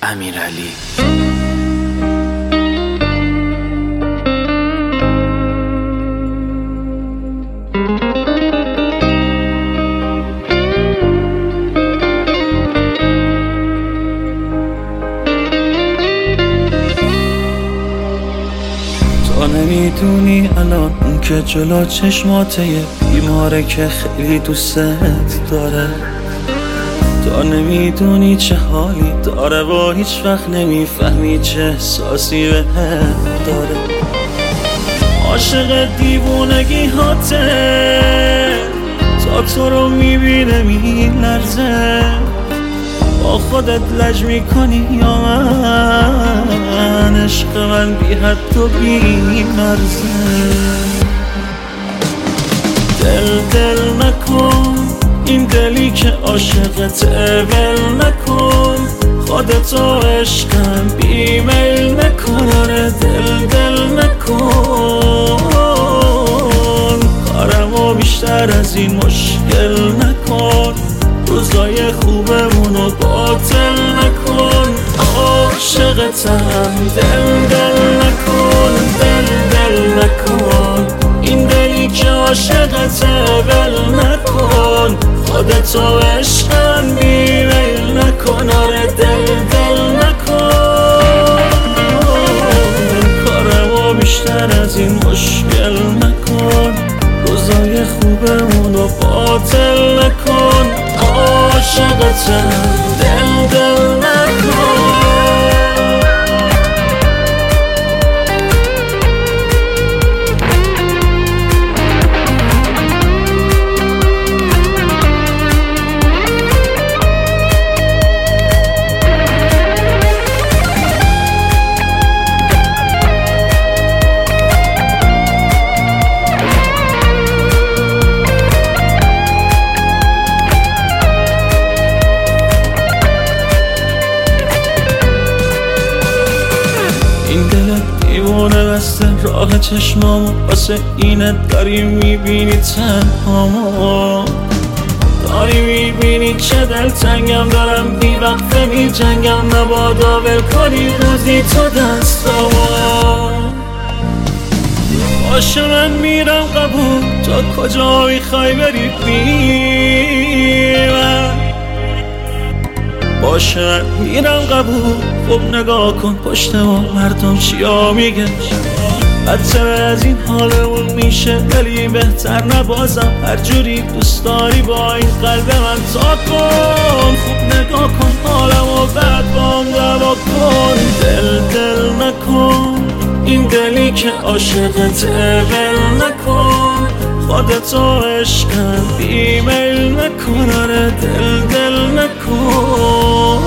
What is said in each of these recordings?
امیرعلی. تو نمیدونی الان اون که جلو چشماته یه بیماره که خیلی دوست داره. تو نمیدونی چه حالی داره و هیچ وقت نمیفهمی چه احساسی بهت داره. عاشق دیوونگی هاته، تا تو رو میبینه میلرزه. با خودت لج میکنی یا من؟ عشق من بی حد و بی مرزه. دل نکن این دلی که عاشقته، ول نکن خودتو عشقم بی میل نکن. آره دل نکن کارمو بیشتر از این مشکل نکن. روزای خوبمونو باطل نکن. عاشقتم دل نکن، دل نکن این دلی که عاشقته، ول نکن خودتو عشقم بی میل نکن. آره دل نکن کارمو بیشتر از این مشکل نکن. روزای خوبمونو باطل نکن. عاشقتم دل نکن. این دلت دیوونه بسته راه چشمامو، واسه اینت داری میبینی تنهامو. داری میبینی چه دلتنگم دارم، بی وقته می جنگم. نبادا ول کنی روزی تو دستامو. باشه من میرم قبول، تا کجا میخوای بری بی من؟ باشه میرم قبول. خب نگاه کن پشت ما مردم چیا میگن. بدتر از این حالمون میشه ولی بهتر نبازم. هر جوری دوست داری با این قلب من تا کن. خوب نگاه کن حالمو بعد بام دوا کن. دل نکن این دلی که عاشقته، ول نکن خودتو عشقم بی میل نکن. آره دل نکن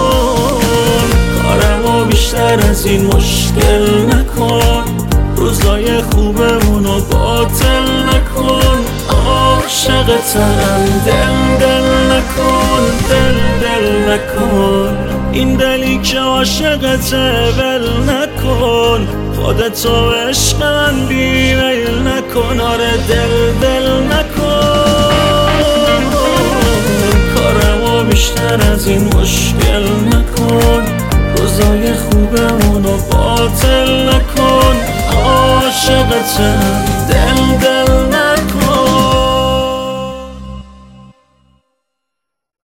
کارمو بیشتر از این مشکل نکن. روزای خوبمونو باطل نکن. عاشقتم دل نکن، دل نکن این دلی که عاشقته، ول نکن خودتو عشقم بی میل نکن. آره دل نکن کارمو بیشتر از این مشکل نکن. روزای خوبمونو باطل نکن. عاشقتم